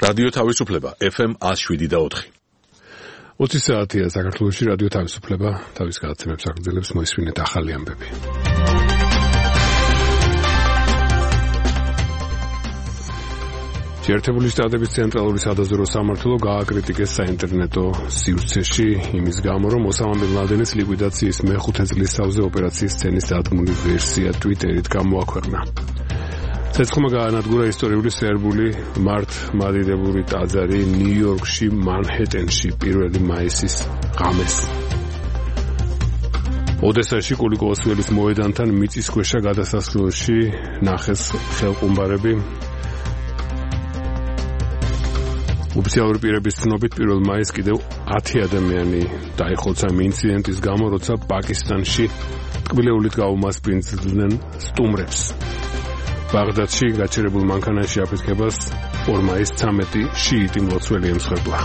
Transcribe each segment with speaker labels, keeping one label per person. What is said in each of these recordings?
Speaker 1: რადიო თავისუფლება FM 107.4.
Speaker 2: 20 საათია საქართველოში რადიო თავისუფლება თავის გადაცემებს აგრძელებს მოისმინეთ ახალი ამბები. შეერთებული შტატების ცენტრალური სადაზვერვო სამმართველო გააკრიტიკეს საინტერნეტო სივრცეში იმის გამო, რომ ოსამა ბენ ლადენის ლიკვიდაციის მეხუთე წლისთავზე ოპერაციის სცენის დადგმული ვერსია Twitter-ით გამოაქვეყნა. ცეცხლმა გაანადგურა ისტორიული სერბული მართლმადიდებლური ტაძარი ნიუ-იორკში, მანჰეტენში 1 მაისის ღამეს. ოდესაში კულიკოვოს ველის მოედანთან მიწისქვეშა გადასასვლელში ნახეს ხელყუმბარები. ოფიციალური პირების ცნობით 1 მაისს კიდევ 10 ადამიანი დაიხოცა იმ ინციდენტის გამო, როცა პაკისტანში ტკბილეულით გაუმასპინძლდნენ სტუმრებს. ბაღდადში გაჩერებულ მანქანაში აფეთქებას 2 მაისს 13 შიიტი მლოცველი ემსხვერპლა.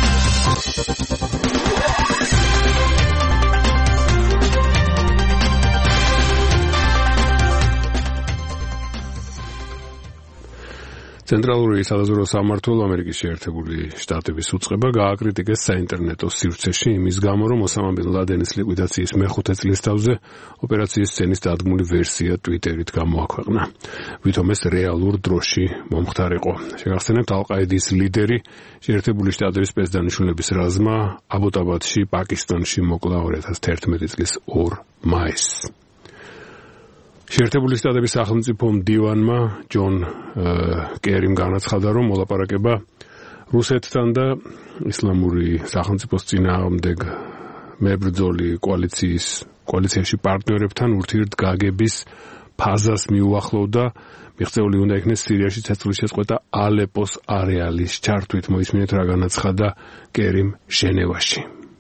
Speaker 2: ცენტრალური სადაზვერვო სამმართველო ამერიკის შეერთებული შტატების უწყება გააკრიტიკეს საინტერნეტო სივრცეში იმის გამო, რომ ოსამა ბენ ლადენის ლიკვიდაციის მეხუთე წლისთავზე ოპერაციის სცენის დადგმული ვერსია Twitter-ით გამოაქვეყნა. ვითომ ეს რეალურ დროში მომხდარიყო. შეგახსენებთ, ალ-ყაიდის ლიდერი შეერთებული შტატების სპეცდანიშნულების რაზმმა აბოტაბადში, პაკისტანში მოკლა 2011 წლის 2 მაისს. შეერთებული შტატების სახელმწიფო მდივანმა ჯონ კერიმ განაცხადა, რომ მოლაპარაკება რუსეთთან და ისლამური სახელმწიფოს წინააღმდეგ მებრძოლი კოალიციაში პარტნიორებთან ურთიერთგაგების ფაზას მიუახლოვდა. მიღწეული უნდა იქნეს სირიაში ცეცხლის შეწყვეტა ალეპოს არეალის ჩართვით. მოისმინეთ, რა განაცხადა კერიმ ჟენევაში.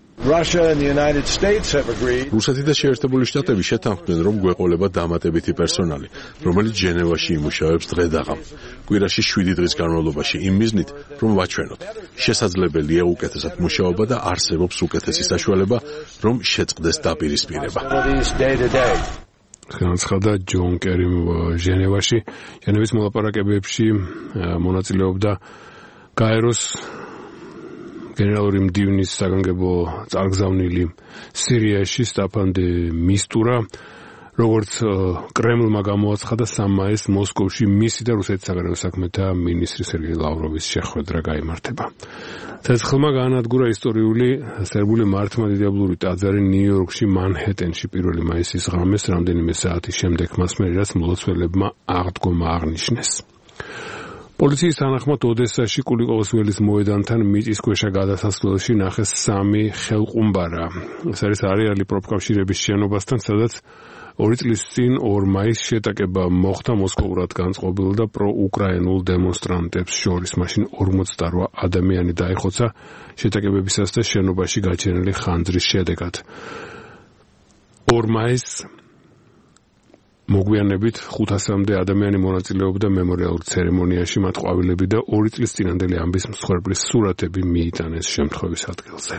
Speaker 1: რუსეთი და შეერთებული შტატები შეთანხმდნენ, რომ გვეყოლება დამატებითი პერსონალი, რომელიც ჟენევაში იმუშავებს დღე-დაღამ. კვირაში 7 დღის განმავლობაში იმ მიზნით, რომ ვაჩვენოთ. შესაძლებელია უკეთესად მუშაობა და არსებობს უკეთესი საშუალება, რომ შეწყდეს დაპირისპირება.
Speaker 2: განაცხადა ჯონ კერიმ ჟენევაში. ჟენევის მოლაპარაკებებში მონაწილეობდა გაეროს გენერალური მდივნის საგანგებო წარგზავნილი სირიაში სტაფან დე მისტურა. როგორც კრემლმა გამოაცხადა, 3 მაისს მოსკოვში მისი და რუსეთის საგარეო საქმეთა მინისტრი სერგეი ლავროვის შეხვედრა გაიმართება. ცეცხლმა გაანადგურა ისტორიული სერბული მართლმადიდებლური ტაძარი ნიუ-იორკში, მანჰეტენში 1 მაისის ღამეს, რამდენიმე საათის შემდეგ მას მერე, რაც მლოცველებმა აღდგომა აღნიშნეს. პოლიციის თანახმად ოდესაში კულიკოვოს ველის მოედანთან მიწისქვეშა გადასასვლელში ნახეს 3 ხელყუმბარა. ეს არის არეალი პროფკავშირების შენობასთან, სადაც 2 წლის წინ 2 მაისს შეტაკება მოხდა მოსკოურად განწყობილ და პროუკრაინულ დემონსტრანტებს შორის. მაშინ 48 ადამიანი დაიხოცა შეტაკებებისას და შენობაში გაჩენილი ხანძრის შედეგად. 2 მაისს მოგვიანებით 500-მდე ადამიანი მონაწილეობდა მემორიალურ ცერემონიაში, მათ ყვავილები და 2 წლის წინანდელი ამბის მსხვერპლის სურათები მიიტანეს შემთხვევის ადგილზე.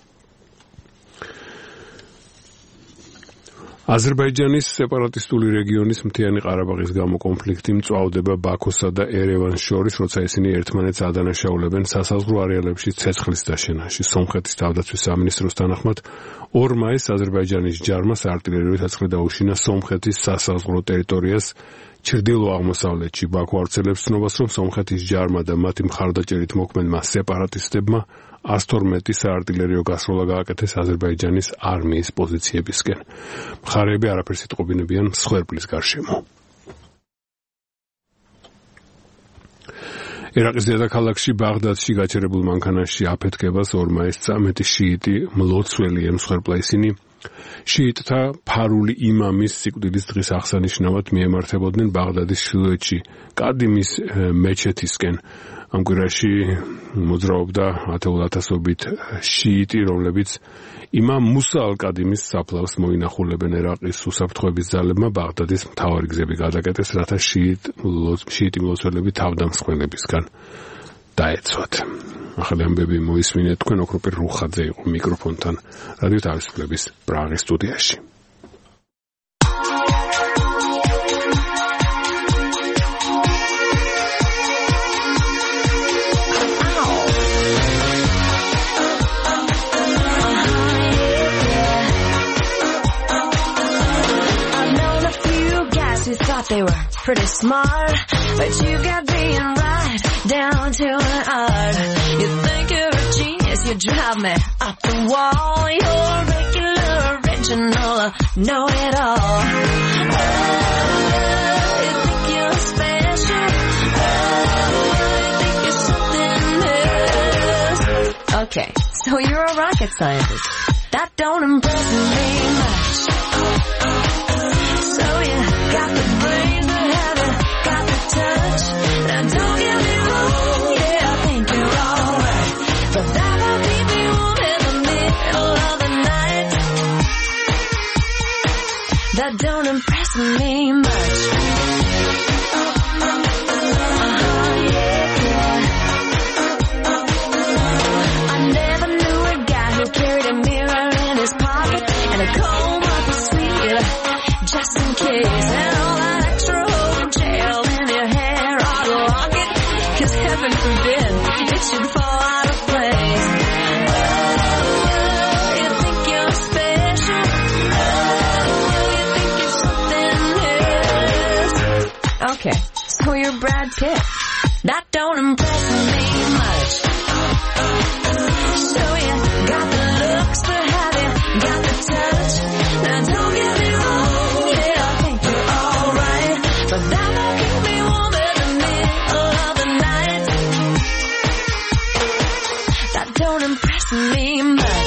Speaker 2: აზერბაიჯანის სეპარატისტული რეგიონის მთიანი ყარაბაღის გამო კონფლიქტი მწვავდება ბაქოსა და ერევანს შორის, როცა ისინი ერთმანეთს ადანაშაულებენ სასაზღვრო არეალებში ცეცხლის დაშენაში. სომხეთის თავდაცვის სამინისტროს თანახმად 2 მაისს აზერბაიჯანის ჯარმა საარტილერიო ცეცხლი დაუშინა სომხეთის სასაზღვრო ტერიტორიას ჩრდილო-აღმოსავლეთში. ბაქო ავრცელებს ცნობას, რომ სომხეთის ჯარმა და მათი მხარდაჭერით მოქმედმა სეპარატისტებმა 112 საარტილერიო გასროლა გააკეთეს აზერბაიჯანის არმიის პოზიციებისკენ. მხარეები არაფერს იტყობინებიან მსხვერპლის გარშემო. ერაყის დედაქალაქში ბაღდადში გაჩერებულ მანქანაში აფეთქებას 2 მაისს 13 შიიტი მლოცველი ემსხვერპლა. ისინი შიიტთა ფარული იმამის სიკვდილის დღის აღსანიშნავად მიემართებოდნენ ბაღდადის ჩრდილოეთში კადიმის მეჩეთისკენ. ამ კვირაში მოძრაობდა ათეულათასობით შიიტი, რომლებიც იმამ მუსა ალ-კადიმის საფლავს მოინახულებენ. ერაყის უსაფრთხოების ძალებმა ბაღდადის მთავარი გზები გადაკეტეს, რათა შიიტი მლოცველები თავდამსხმელებისგან დაეცვათ. ახალი ამბები მოისმინეთ თქვენ. ოქროპირ რუხაძე იყო მიკროფონთან რადიო თავისუფლების პრაღის სტუდიაში.
Speaker 3: guys who thought they were pretty smart, but you got being right down to an art. You think you're a genius, you drive me up the wall. You're regular, original, know-it-all. Oh, you think you're special. Okay, so you're a rocket scientist. That don't impress me much. So you got the brains, but have you got the touch? Now don't get me wrong, yeah, I think you're alright, but that won't keep me warm in the middle of the night. That don't impress me much. Carried a mirror in his pocket and a comb up his sleeve, just in case. And all that extra hope gel in your hair ought to lock it, 'cause heaven forbid it should fall out of place. Oh, you think you're special. Oh, you think you're something else. Okay, so you're Brad Pitt. That don't impress me much. So you got the looks, but have you got the touch? Now don't get me wrong, yeah, I think you're alright, but that won't keep me warm in the middle of the night. That don't impress me much.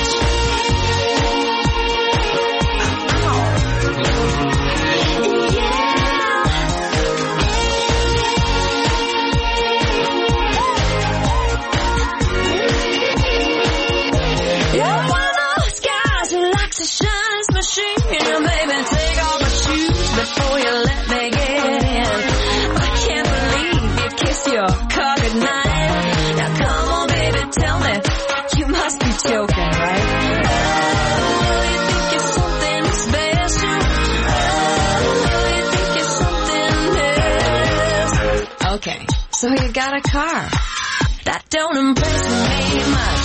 Speaker 3: Before you let me get in, I can't believe you kiss your car goodnight. Now come on, baby, tell me, you must be joking, right? Oh, you think you're something special. Oh, you think you're something else. Okay, so you got a car. That don't impress me much.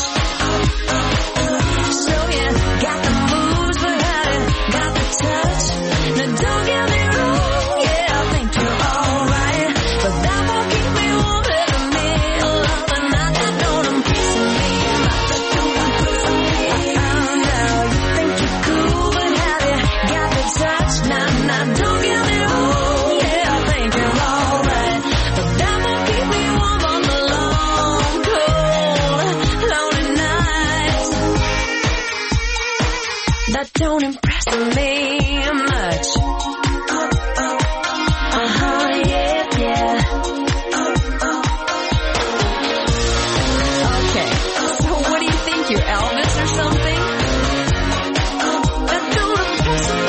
Speaker 3: So you got the moves, but have you got the touch? Now don't get me wrong, yeah, I think you're alright, but that won't keep me warm in the middle of the night. That don't impress me much. That don't impress me. Now you think you're cool, but have you got the touch? Now don't get me wrong, yeah, I think you're alright, but that won't keep me warm on the long, cold, lonely nights. That don't impress me much. Okay, so what do you think, you're Elvis or something? That don't impress me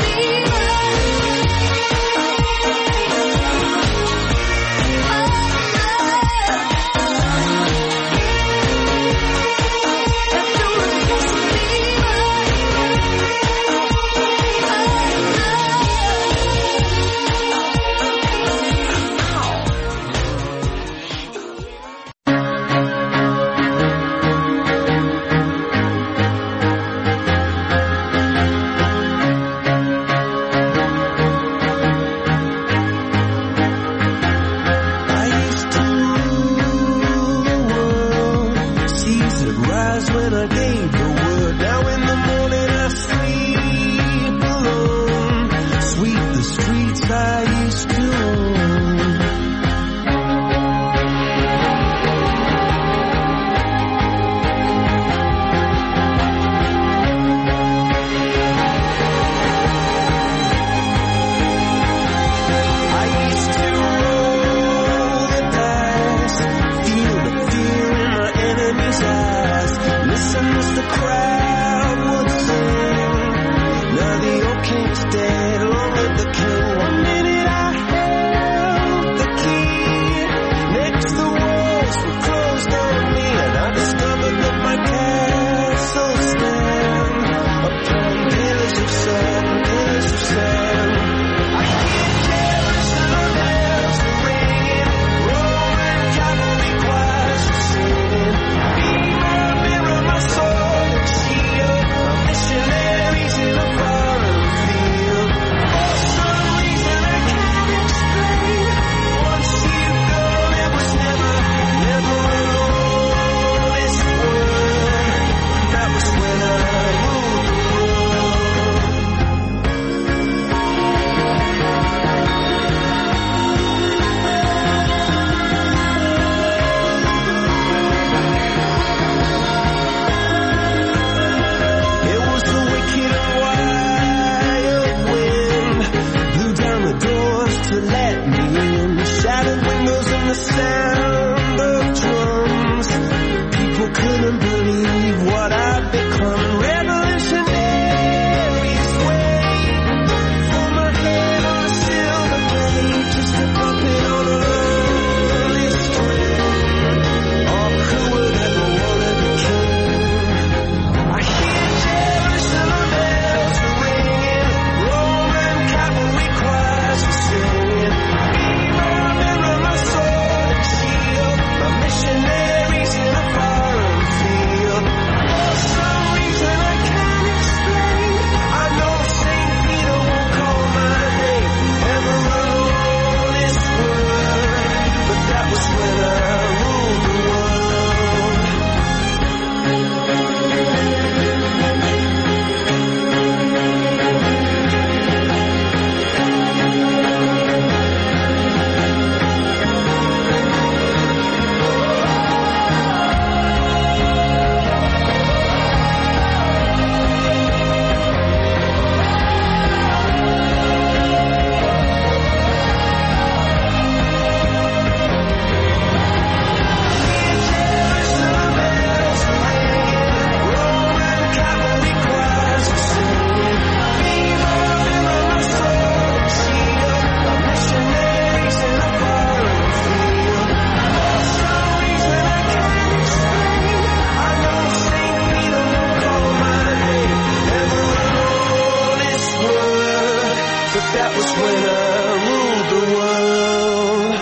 Speaker 4: but that was when I ruled the world.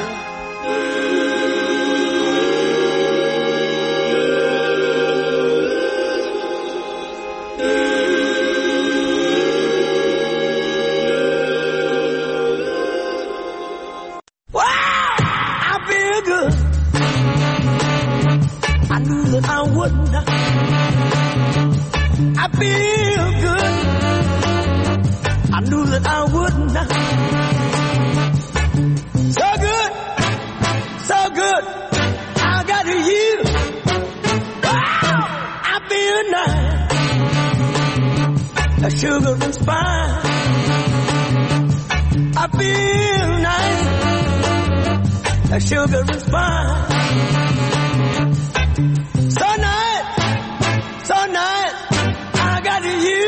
Speaker 4: Wow, I feel good. I knew that I wouldn't. I feel good. I knew that I wouldn't. So good, so good. I got you. Wow, I feel nice. A sugar and spice. I feel nice. A sugar and spice. So nice, so nice. I got you.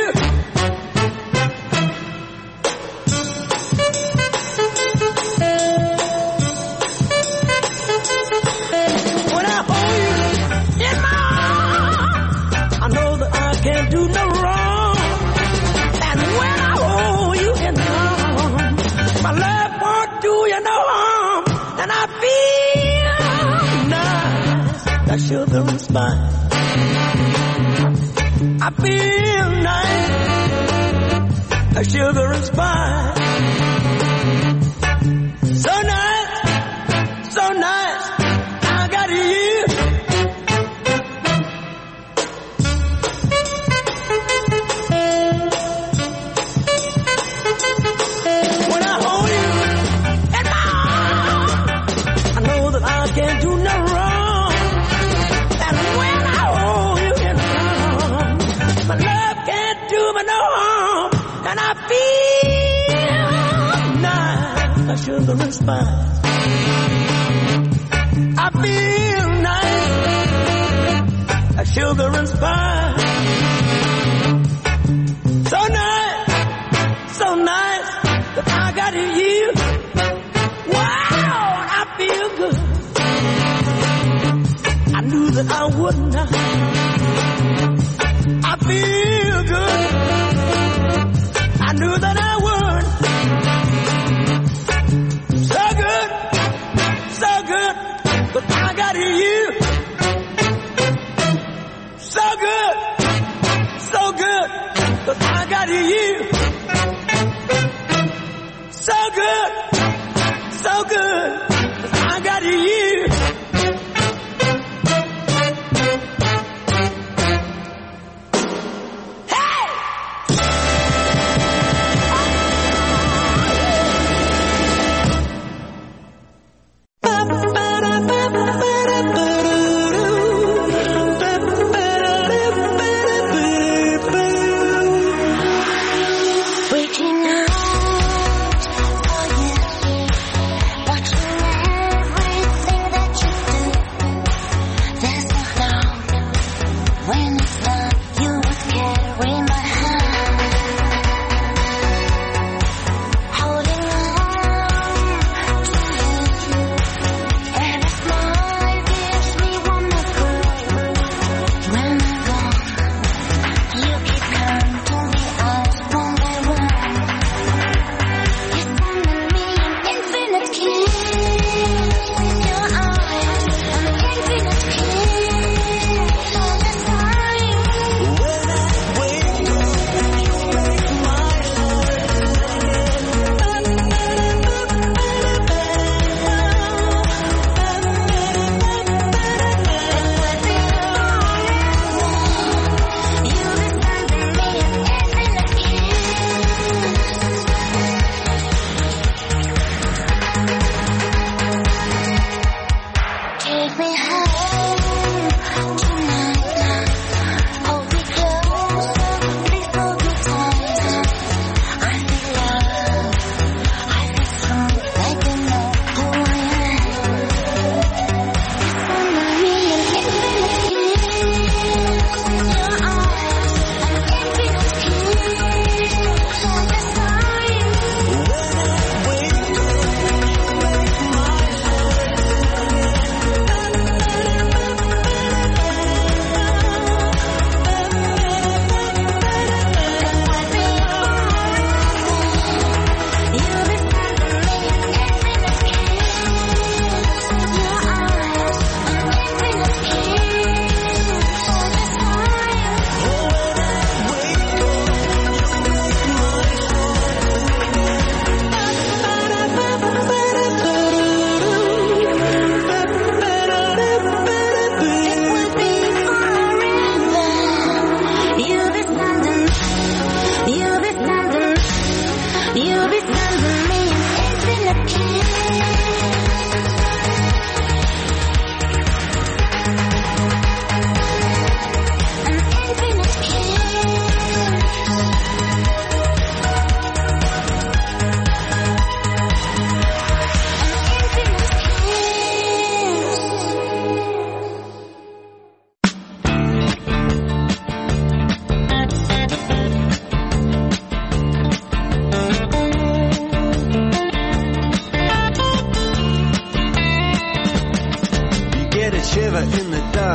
Speaker 4: When I hold you in my arms, I know that I can't do no wrong. And when I hold you in my arms, my love won't do you no harm. And I feel nice, that sugar and spice. I feel nice, a sugar and spice. So nice, so nice, I got you. When I hold you in my arms, I know that I can't do no wrong. And when I hold you in my arms, my love can't do me no harm. And I feel nice, a sugar and spice. I feel nice, a sugar and spice. So nice, so nice, that I got you. Wow, I feel good. I knew that I wouldn't. I feel good. I knew that I would. So good, but I got you. So good, but I got you. So good, but I got you.
Speaker 3: Waiting out for you, watching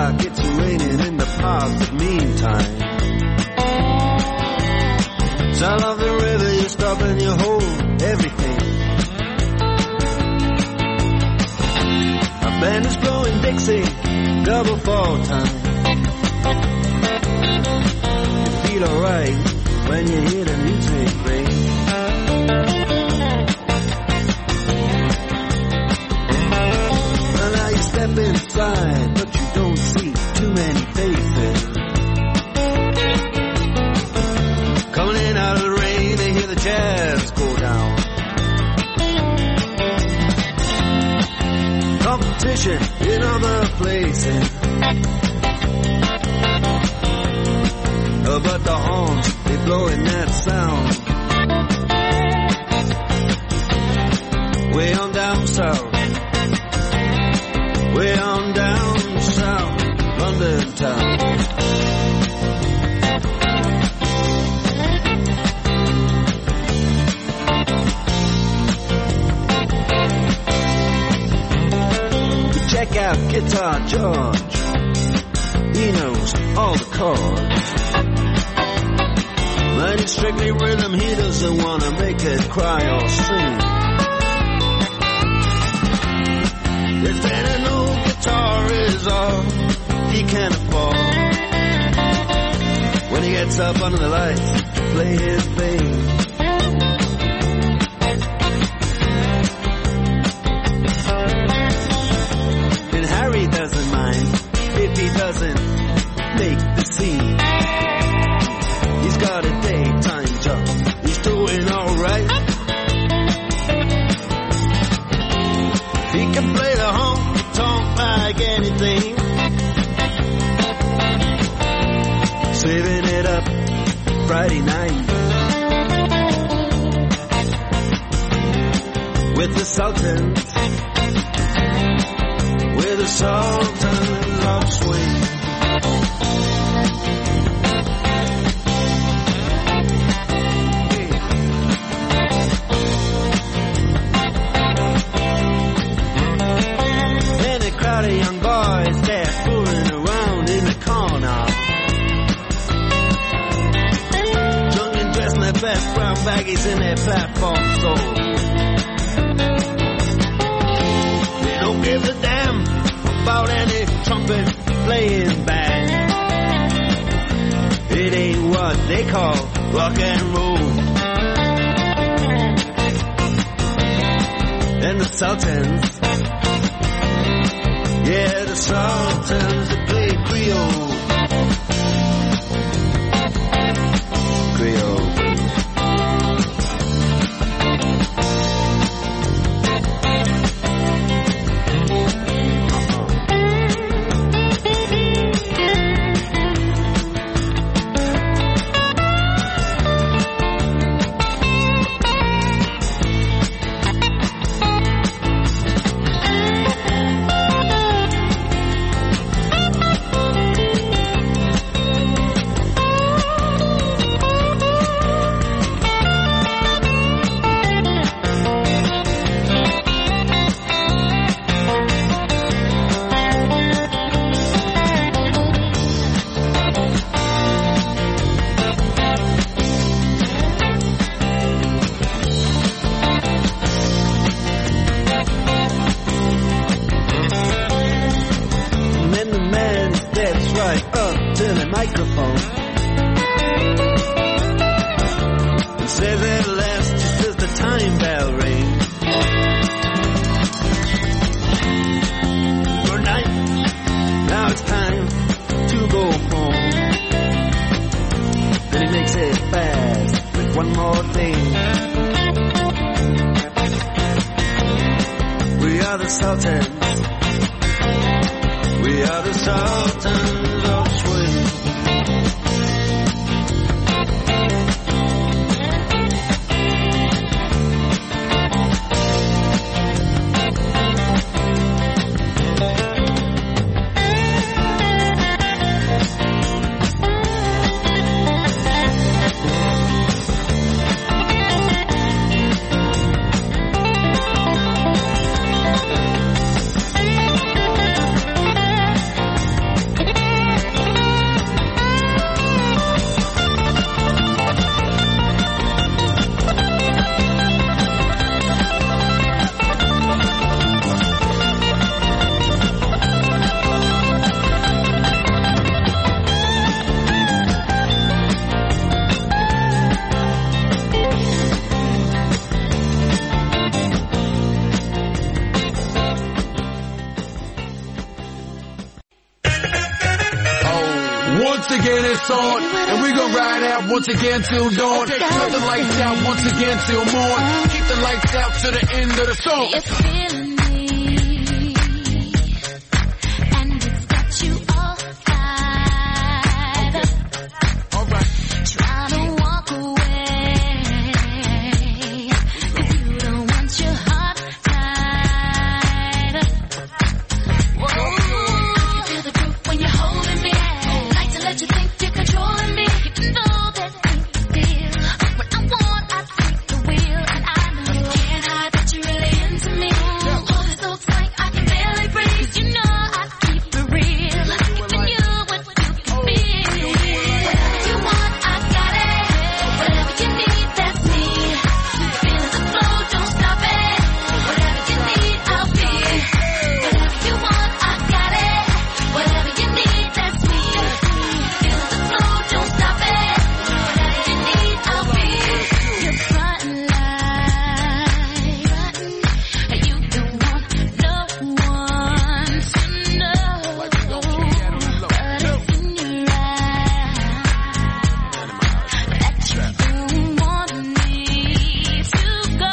Speaker 5: like it's raining in the park, but meantime, sound of the river, you stop and you hold everything. A band is blowing Dixie, double fall time. You feel alright when you hear the music ring. Well, now you step inside, but you don't see too many faces. Coming in out of the rain, they hear the jazz go down. Competition in other places, but the horns, they blowing that sound. Way on down south, way on down south, London town. Check out Guitar George, he knows all the chords. But it's strictly rhythm, he doesn't want to make it cry or sing. If any old guitar is all he can afford, when he gets up under the lights to play his thing. Harry doesn't mind if he doesn't make the scene. He's got a daytime job, he's doing alright. He can play the honky-tonk like anything, saving it up Friday night with the Sultans. We're the Sultans of Swing. And a crowd of young boys, they're fooling around in the corner, drunk and dressed in their best brown baggies in their platform soles. They don't give a damn about any trumpet playing band. It ain't what they call rock and roll. And the Sultans, yeah, the Sultans, they play Creole. Creole.
Speaker 6: again it's on, and we gon' ride out once again till dawn. Turn the lights out once again till morn. Keep the lights out to the end of the song.
Speaker 3: It's feeling me, and it's got you all tied up.
Speaker 6: Alright.
Speaker 3: Trying to walk away, 'cause you don't want your heart tied up. Whoa, I can feel the groove when you're holding me. Like to let you think you're controlling me. You know that ain't the deal. When I want, I take the wheel, and I know you can't hide that you're really into me. Hold it so tight, I can barely breathe. You know I keep it real, giving you what you can feel. Whatever you want, I got it. Whatever you need, that's me. Feeling the flow, don't stop it. Whatever you need, I'll be. Whatever you want, I got it. Whatever you need, that's me. Feeling the flow, don't stop it. Whatever you need, I'll be. You're frontin' like you don't want no one to know, but it's in your eyes that you don't want me to go.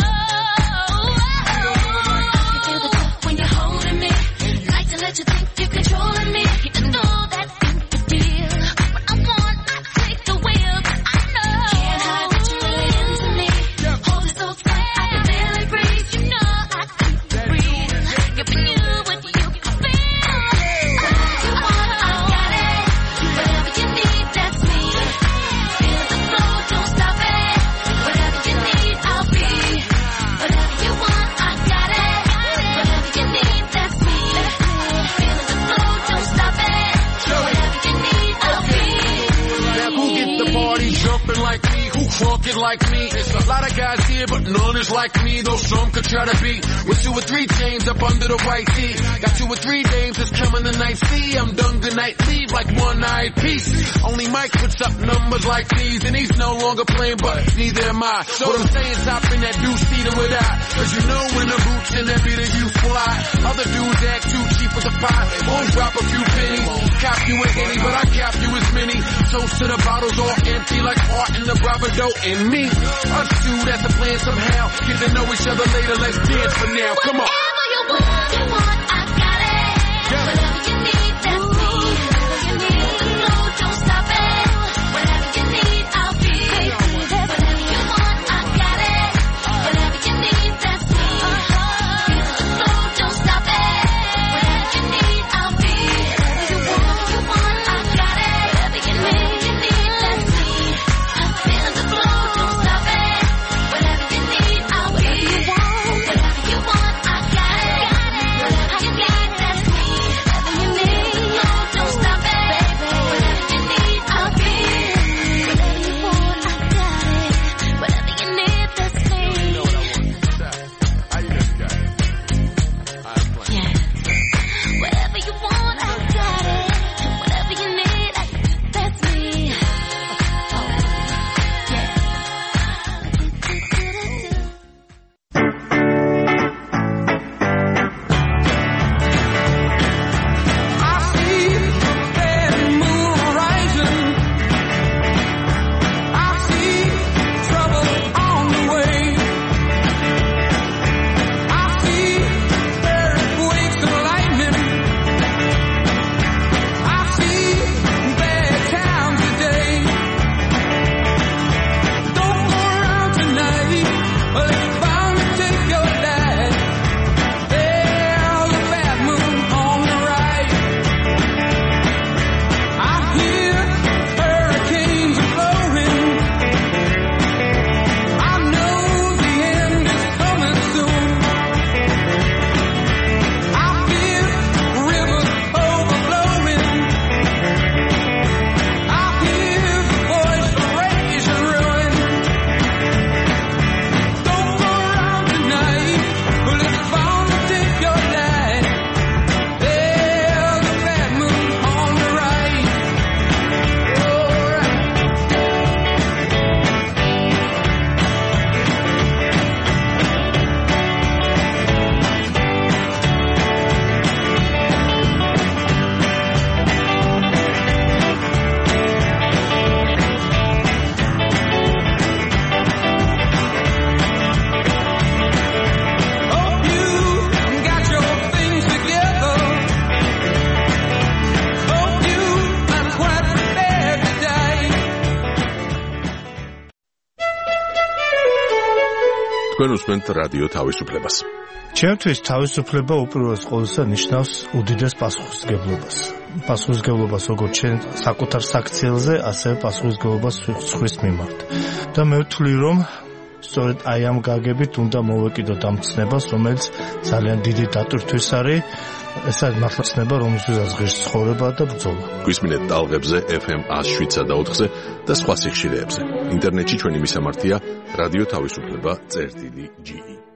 Speaker 3: I can feel the pull when you're holding me. Like to let you think you're controlling me. You know that ain't the deal. When I want, I take the wheel, but I know can't hide that you're really into me. Hold it so tight, I can barely breathe. You know I keep it real, giving you what you can feel. Whatever you want, I got it. Whatever you need, that's me. Feeling the flow, don't stop it. Whatever you need, I'll be. Whatever you want, I got it. Whatever you need, that's me. Feeling the flow, don't stop it. Whatever you need, I'll be.
Speaker 6: Now who get the party jumping like me? Who crunk it like me? There's a lot of guys here, but none is like me. Though some could try to be with 2 or 3 chains up under the white tee. Got 2 or 3 dames that's coming tonight. See, I'm done good night, leave like one-eyed piece. Only Mike puts up numbers like these, and he's no longer playing, but neither am I. So what I'm saying, hop in that deuce-seater with I. 'Cause you know when the boots in that beat you fly. Other dudes act too cheap with the pie. Won't drop a few pennies. Cop you a henny, but I cap you as many. Toast to the bottles all empty like art in the bravado in me. Us two, that's the plan somehow. Get to know each other later, let's dance for now. Come on.
Speaker 3: Whatever you want, I got it. Whatever you need, that's me. Whatever you need, the flow, don't stop it. Whatever you need, I'll be. Whatever you want, I got it. Whatever you need, that's me. Feeling the flow, don't stop it. Whatever you need, I'll be. Whatever you want, I got it. Whatever you need, that's me. Feeling the flow, don't stop it. Whatever you need, I'll be. Whatever you want, I got it. Whatever you need, that's me. Whatever you need,
Speaker 1: გусმენთ რადიო თავისუფლებას.
Speaker 7: ჩემთვის თავისუფლება უპირველეს ყოვლისა ნიშნავს უდიდეს პასუხისმგებლობას. პასუხისმგებლობას როგორც ჩვენ საკუთარ საქციელზე, ასევე პასუხისმგებლობას სხვის მიმართ. და მე ვთვლი, რომ სწორედ აი ამ გაგებით უნდა მოვეკიდოთ ამ ცნებას, რომელიც ძალიან დიდი დატვირთვის არის. ეს არის მართლა ცნება, რომელსაც ღირს ცხოვრება და ბრძოლა.
Speaker 1: გვისმინეთ ტალღებზე FM 107.4-ზე და სხვა სიხშირეებზე. ინტერნეტში ჩვენი მისამართია რადიო თავისუფლება.ge